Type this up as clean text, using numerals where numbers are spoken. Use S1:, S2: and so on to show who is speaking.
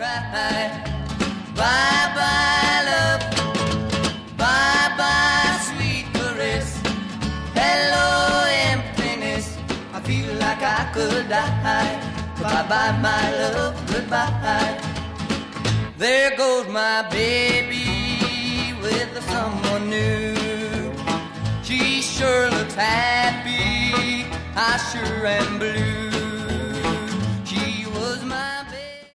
S1: cry. Bye-bye, love. Bye-bye, sweet caress. Hello, emptiness. I feel like I could die. Bye-bye, my love, goodbye. There goes my baby with someone new. She sure looks happy, I sure am blue.